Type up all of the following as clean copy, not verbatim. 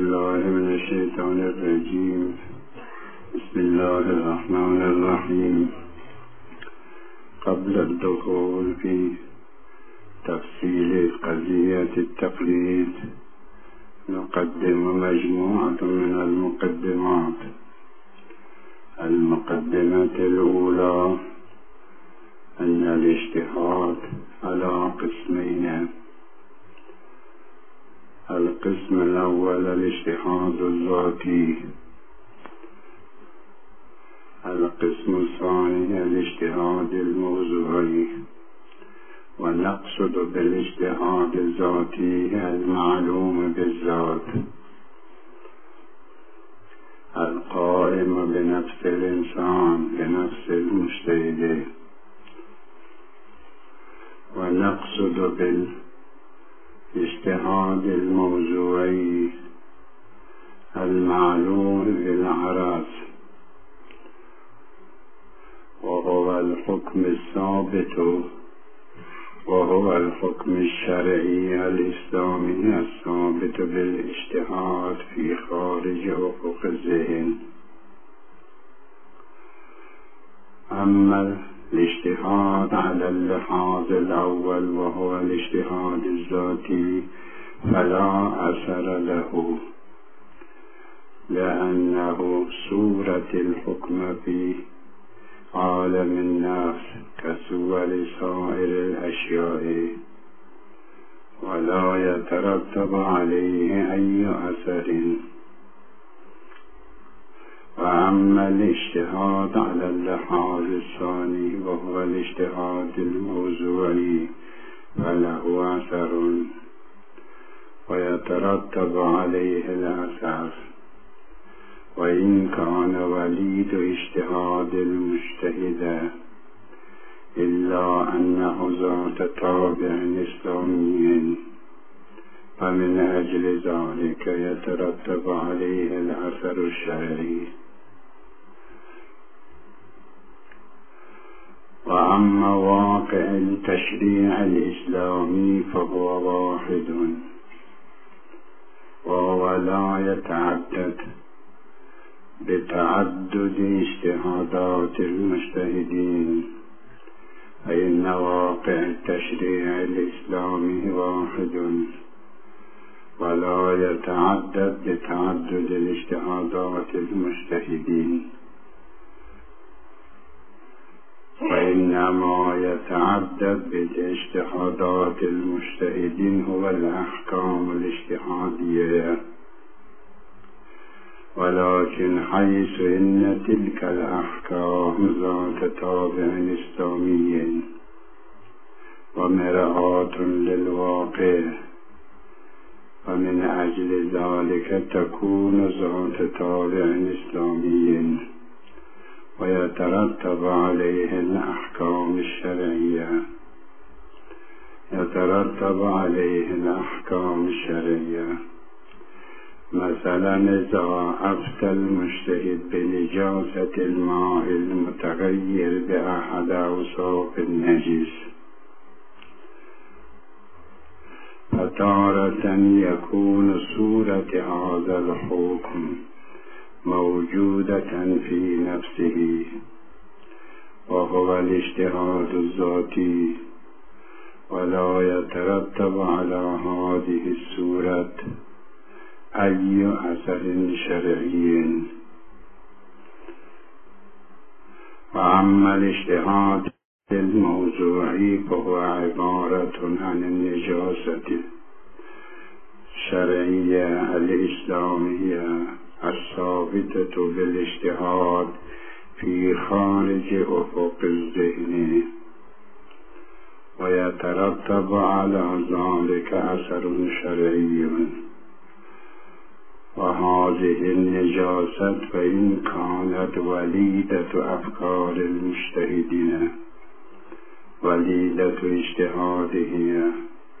بالله من الشيطان الرجيم. بسم الله الرحمن الرحيم. قبل الدخول في تفصيل قضية التقليد نقدم مجموعة من المقدمات. المقدمة الأولى أن الاجتهاد على قسمين: القسم الأول الاجتهاد الذاتي، القسم الثاني الاجتهاد الموضوعي. ونقصد بالاجتهاد الذاتي المعلوم بالذات القائم بنفس الإنسان بنفس المجتهد. ونقصد بالاجتهاد الموضوعي المعلوم بالعرض، وهو الحكم الثابت، وهو الحكم الشرعي الإسلامي الثابت بالاجتهاد في خارج أفق الذهن. أما الاجتهاد على اللحاظ الأول وهو الاجتهاد الذاتي فلا أثر له، لأنه صورة الحكم في عالم النفس كصور سائر الأشياء، ولا يترتب عليه أي أثر. وأما الاجتهاد على اللحاظ الثاني وهو الاجتهاد الموضوعي فله أثر ويترتب عليه الأثر، وإن كان وليد اجتهاد المجتهد إلا أنه ذات طابع إسلامي، فمن أجل ذلك يترتب عليه الأثر الشرعي. وأما واقع التشريع الإسلامي فهو واحد، وهو لا يتعدد بتعدد اجتهادات المجتهدين، فإن واقع التشريع الإسلامي واحد ولا يتعدد بتعدد الاجتهادات المجتهدين، وإنما يتعدد باجتهادات المجتهدين هو الأحكام الاجتهادية. ولكن حيث إن تلك الأحكام ذات طابع إسلامي ومرآة للواقع، فمن أجل ذلك تكون ذات طابع إسلامي ويترتب عليه الأحكام الشرعية. مثلا إذا أفتى المجتهد بنجاسة الماء المتغير بأحد أوصاف النجس، فتارة يكون صورة هذا الحكم موجودة في نفسه وهو الاجتهاد الذاتي، ولا يترتب على هذه الصورة أي أثر شرعي. وأما الاجتهاد الموضوعي فهو عبارة عن النجاسة الشرعية الإسلامية الثابتة بالاجتهاد في خارج أفق الذهن، ويترتب على ذلك أثر شرعي. وهذه النجاسة فإن كانت وليدة أفكار المجتهدين وليدة اجتهاده،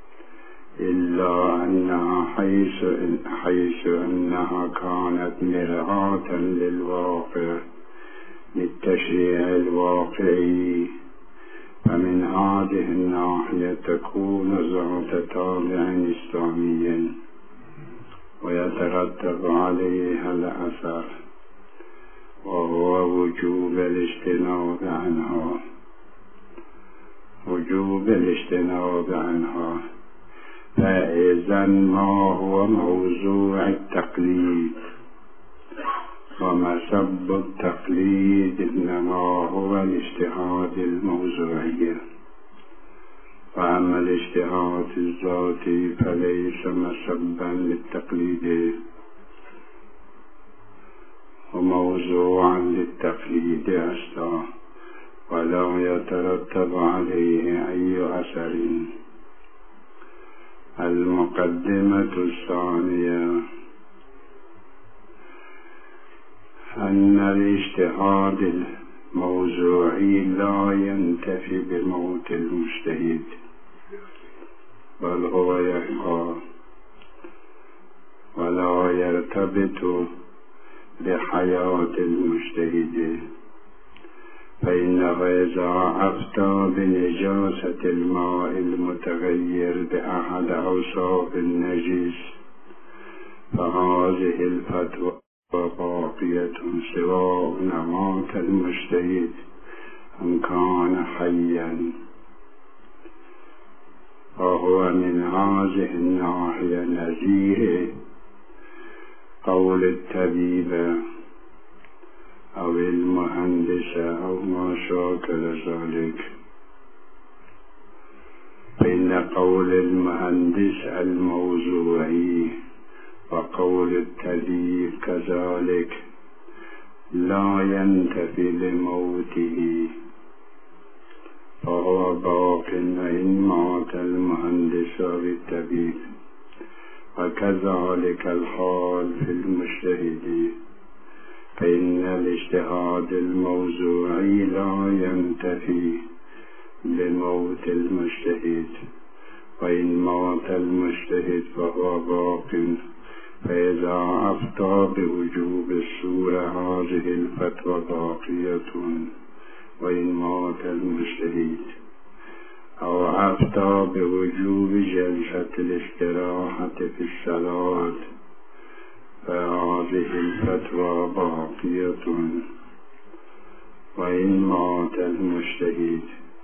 إلا أنها حيث أنها كانت مرآة للواقع للتشريع الواقعي، فمن هذه الناحية تكون ذات طابع إسلامي. ويترتب عليها الأثر، وهو وجوب الاجتناب عنها. فإذا ما هو موضوع التقليد ومسب التقليد؟ إنما هو الاجتهاد الموضوعي. وأما الاجتهاد الذاتي فليس مسبا للتقليد وموضوعا للتقليد أصلا، ولا يترتب عليه أي أثر. المقدمة الثانية أن الاجتهاد الموضوعي لا ينتفي بموت المجتهد، بل هو يبقى ولا يرتبط بحياة المجتهد. فإنه إذا أفتى بنجاسة الماء المتغير بأحد أوصاف النجس فهذه الفتوى باقية سواء مات المجتهد أم كان حيا. وهو من هذه الناحية نزيه قول الطبيب أو المهندس أو ما شاكل ذلك. بين قول المهندس الموضوعي وقول الطبيب كذلك لا ينتفي لموته، فهو باق إن مات المهندس أو الطبيب. وكذلك الحال في المجتهد، فإن الاجتهاد الموضوعي لا ينتفي لموت المجتهد، وإن مات المجتهد فهو باق. فإذا أفتى بوجوب الصورة هذه الفتوى باقية وإن مات المجتهد، أو أفتى بوجوب جلسة الاستراحة في الصلاة فهذه الفتوى باقية وإن مات المجتهد.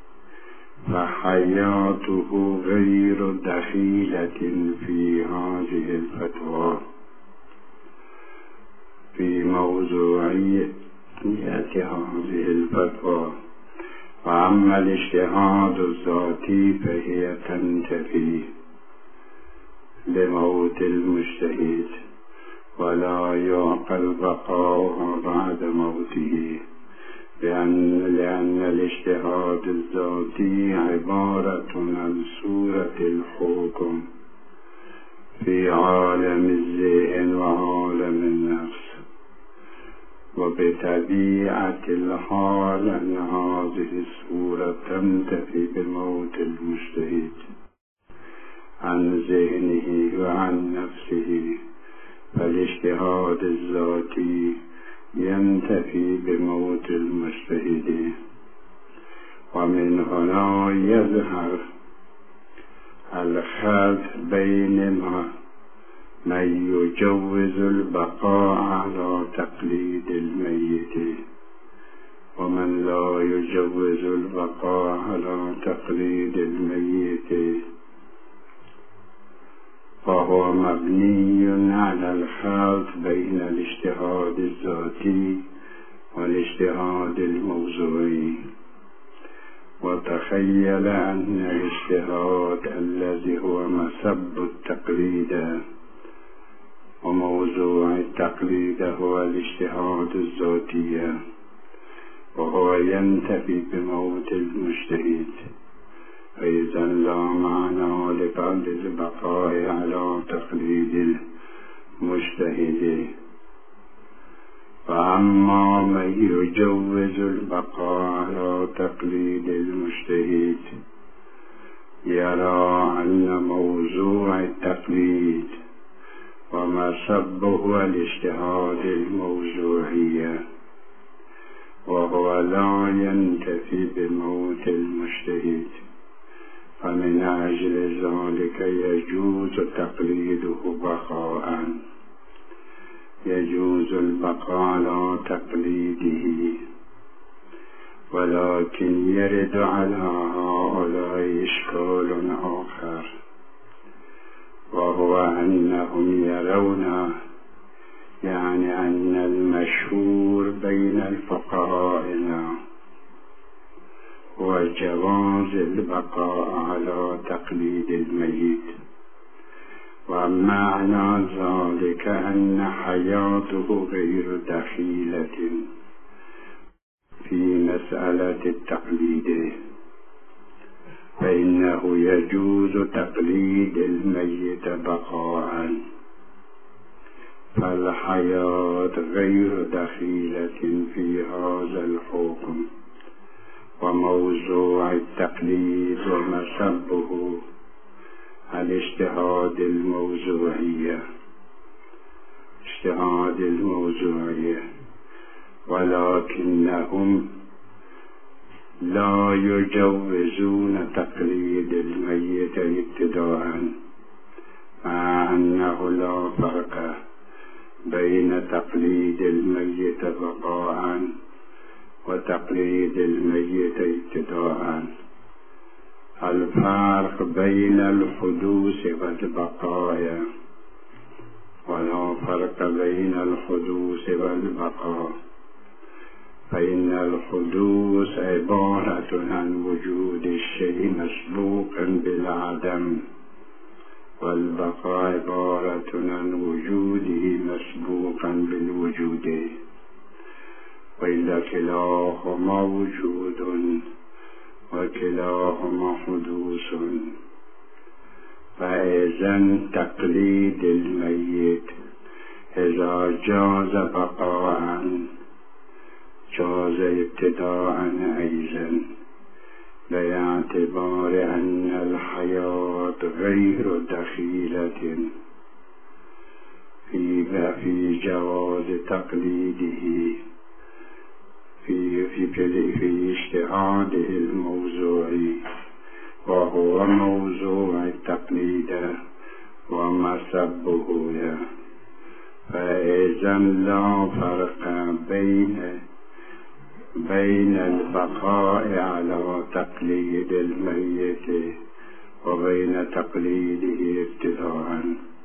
فحياته غير دخيلة في هذه الفتوى في موضوعية هذه الفتوى. وأما الاجتهاد الذاتي فهي تنتفي لموت المجتهد ولا يعقل بقاؤها بعد موته، لأن الاجتهاد الذاتي عبارة عن صورة الحكم في عالم الذهن وعالم النفس، وبطبيعة الحال أن هذه الصورة تنتفي بموت المجتهد عن ذهنه وعن نفسه، فالاجتهاد الذاتي ينتفي بموت المجتهد. ومن هنا يظهر الخلط بين من يجوز البقاء على تقليد الميت ومن لا يجوز البقاء على تقليد الميت، فهو مبني على الخلط بين الاجتهاد الذاتي والاجتهاد الموضوعي. وتخيل أن الاجتهاد الذي هو مسب التقليد وموضوع التقليد هو الاجتهاد الذاتي، وهو ينتفي بموت المجتهد، فإذا لا معنى لقلد البقاء على تقليد المجتهد. فأما من يجوز البقاء على تقليد المجتهد يرى أن موضوع التقليد ومسبه هو الاجتهاد الموضوعي، وهو لا ينتفي بموت المجتهد، فمن أجل ذلك يجوز تقليده بقاء، يجوز البقاء على تقليده. ولكن يرد على هؤلاء إشكال آخر، وهو أنهم يرون يعني أن المشهور بين الفقهاء هو جواز البقاء على تقليد الميت، ومعنى ذلك أن حياته غير دخيلة في مسألة التقليد، فإنه يجوز تقليد الميت بقاء، فالحياة غير دخيلة في هذا الحكم. وموضوع التقليد ومسبه الاجتهاد الموضوعية، ولكنهم لا يجوزون تقليد الميت ابتداء، مع أنه لا فرق بين تقليد الميت بقاء وتقليد الميت ابتداء. الفرق بين الحدوث والبقاء، ولا فرق بين الحدوث والبقاء، فإن الحدوث عبارة عن وجود الشيء مسبوقا بالعدم، والبقاء عبارة عن وجوده مسبوقا بالوجود، وإلا كلاهما وجود وكلاهما حدوث. فإذا تقليد الميت إذا جاز بقاء جاز ابتداء أيضا، باعتبار أن الحياة غير دخيلة في جواز تقليده في اجتهاده الموضوعي، وهو موضوع التقليد ومسبه. فإذا لا فرق بين البقاء على تقليد الميت وبين تقليده ابتداء.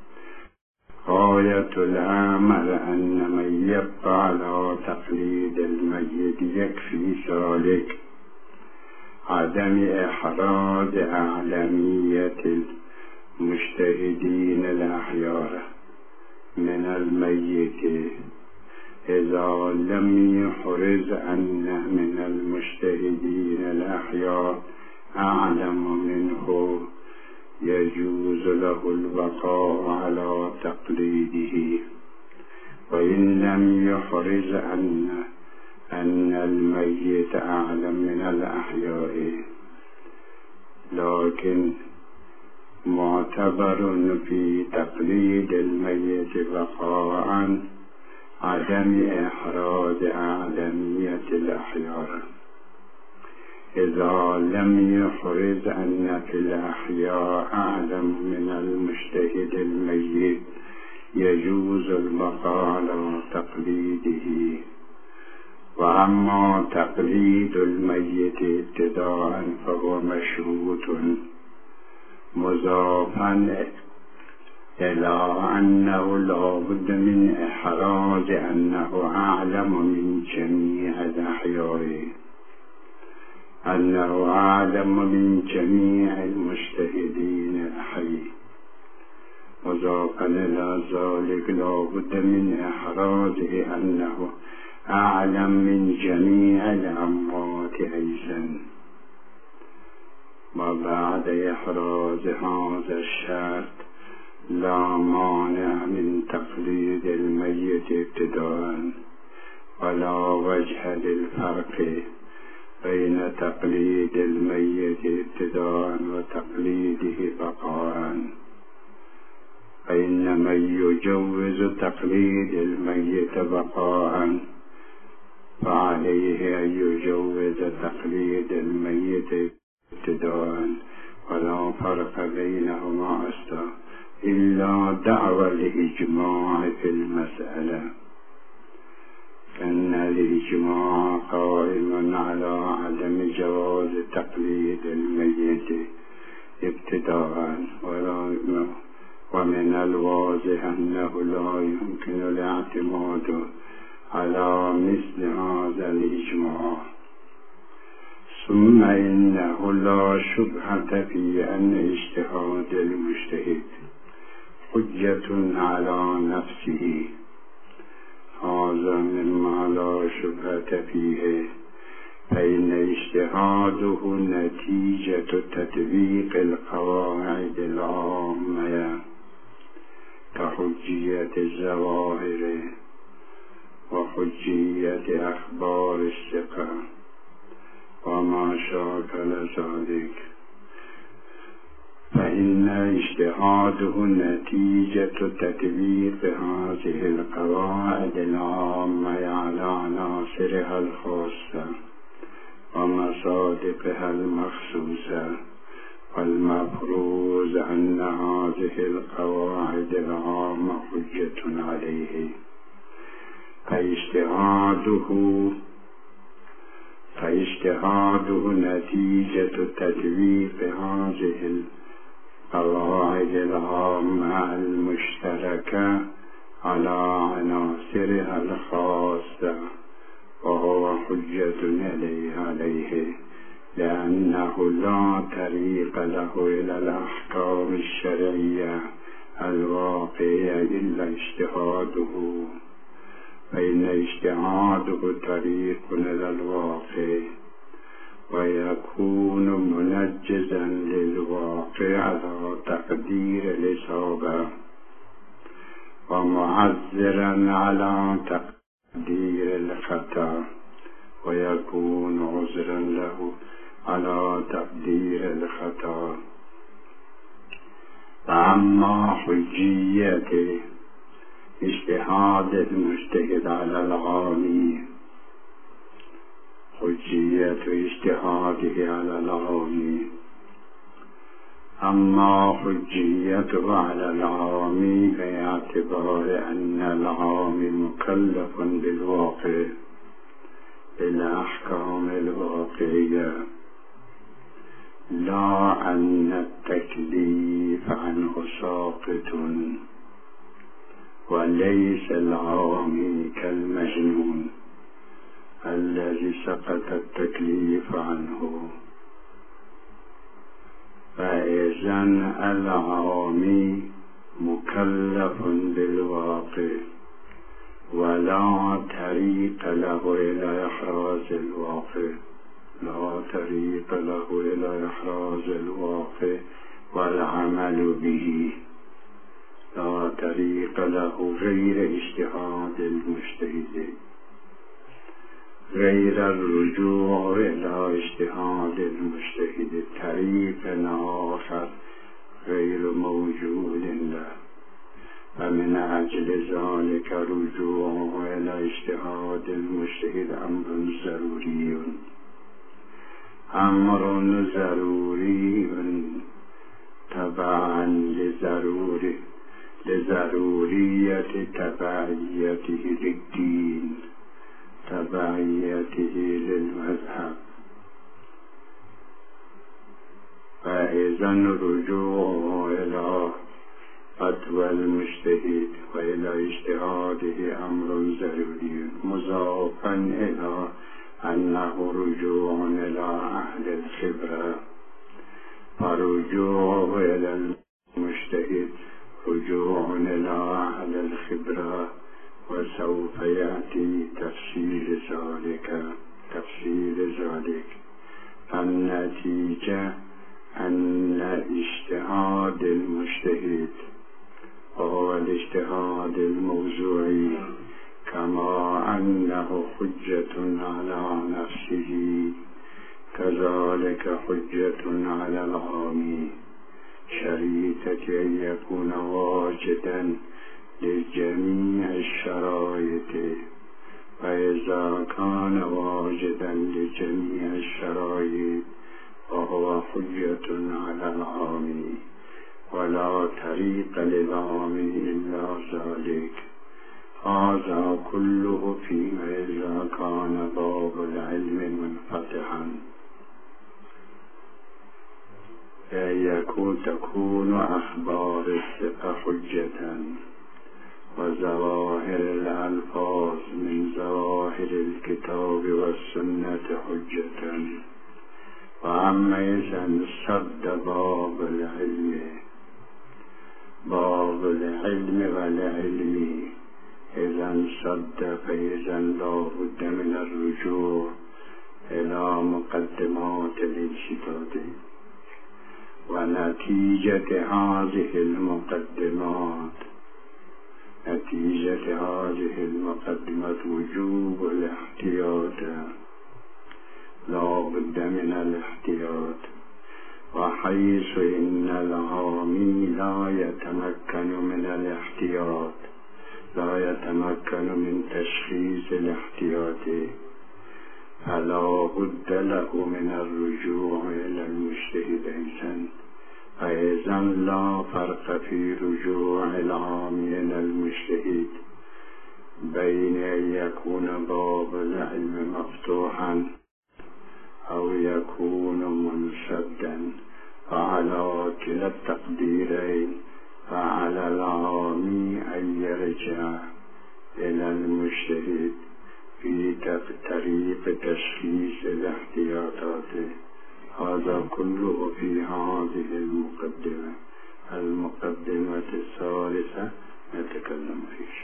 غاية الأمر أن من يبقى على تقليد الميت يكفي ذلك عدم إحراز أعلمية المجتهدين الأحيار من الميت، إذا لم يحرز أن من المجتهدين الأحيار أعلم منه يجوز له البقاء على تقليده. وإن لم يحرز أن الميت أعلم من الأحياء، لكن معتبر في تقليد الميت بقاء عدم إحراز أعلمية الأحياء. إذا لم يحرز أن في الأحياء أعلم من المجتهد الميت يجوز البقاء على تقليده. وأما تقليد الميت ابتداء فهو مشروط مضافا إلى أنه لا بد من إحراز أنه أعلم من جميع الأحياء، أنه أعلم من جميع المجتهدين الحي، مضافا إلى ذلك لا بد من إحرازه أنه أعلم من جميع الأموات أيضا. وبعد إحراز هذا الشرط لا مانع من تقليد الميت ابتداء، ولا وجه للفرق بين تقليد الميت ابتداء وتقليده بقاء. فإن من يجوز تقليد الميت بقاء فعليه أن يجوز تقليد الميت ابتداء، ولا فرق بينهما أصلا إلا دعوى الإجماع في المسألة، أن الإجماع قائم على عدم جواز تقليد الميت ابتداء، ومن الواضح أنه لا يمكن الاعتماد على مثل هذا الإجماع. ثم إنه لا شبهة في أن اجتهاد المجتهد حجة على نفسه، هذا مما لا شبهة فيه، فإن اجتهاده نتيجة تطبيق القواعد العامة كحجية الظواهر وحجية أخبار الثقة وما شاكل ذلك، فإن اجتهاده نتيجة تطبيق هذه القواعد العامة على عناصرها الخاصة ومصادقها المخصوصة، والمفروض أن هذه القواعد العامة حجة عليه، فاجتهاده نتيجة تطبيق هذه القواعد العامة المشتركة على عناصرها الخاصة، وهو حجة عليه، لأنه لا طريق له إلى الأحكام الشرعية الواقعية إلا اجتهاده، فإن اجتهاده طريق إلى الواقع، ويكون منجزا للواقع على تقدير الإصابة، ومعذرا على تقدير الخطأ، ويكون عذرا له على تقدير الخطأ. فأما حجية اجتهاد المجتهد على العامي، حجية اجتهاده على العامي، أما حجيته على العامي باعتبار أن العامي مكلف بالواقع بالأحكام الواقعية، لا أن التكليف عنه ساقط، وليس العامي كالمجنون الذي سقط التكليف عنه. فإذا العامي مكلف بالواقع ولا طريق له إلى إحراز الواقع، لا طريق له إلى إحراز الواقع والعمل به، لا طريق له غير اجتهاد المجتهد، غير الرجوع إلى اجتهاد المجتهد، طريق آخر غير موجود له، فمن أجل ذلك رجوعه إلى اجتهاد المجتهد أمر ضروري تبعا لضرورية تبعيته للدين، تبعيته للمذهب. فإذا الرجوع إلى فتوى المجتهد وإلى اجتهاده أمر ضروري، مضافا إلى أنه رجوع إلى أهل الخبرة، فرجوعه إلى المجتهد رجوع إلى أهل الخبرة، وسوف يأتي تفصيل ذلك. النتيجة أن اجتهاد المجتهد وهو الاجتهاد الموضوعي، كما أنه حجة على نفسه كذلك حجة على العامي، شريطة أن يكون واجدا لجميع الشرائط، فإذا كان واجدا لجميع الشرائط وهو حجة على العامي ولا طريق للعامي إلا ذلك. هذا كله فيما إذا كان باب العلم منفتحا، تكون أخبار الثقة حجة، وظواهر الألفاظ من ظواهر الكتاب والسنة حجة. وأما إذا انسد باب العلم والعلم إذا انسد، فإذا لا بد من الرجوع إلى مقدمات الانشداد. ونتيجة هذه المقدمات وجوب الاحتياط، لا بد من الاحتياط. وحيث إن العامي لا يتمكن من الاحتياط، لا يتمكن من تشخيص الاحتياط، فلا بد له من الرجوع إلى المجتهد أيضا. فإذا لا فرق في رجوع العام إلى المجتهد بين أن يكون باب العلم مفتوحا أو يكون منسدا. فعلى كلا التقديرين فعلى العام أن يرجع إلى المجتهد في طريق تشخيص الاحتياطات. هذا كله في هذه المقدمة الثالثة نتكلم فيه.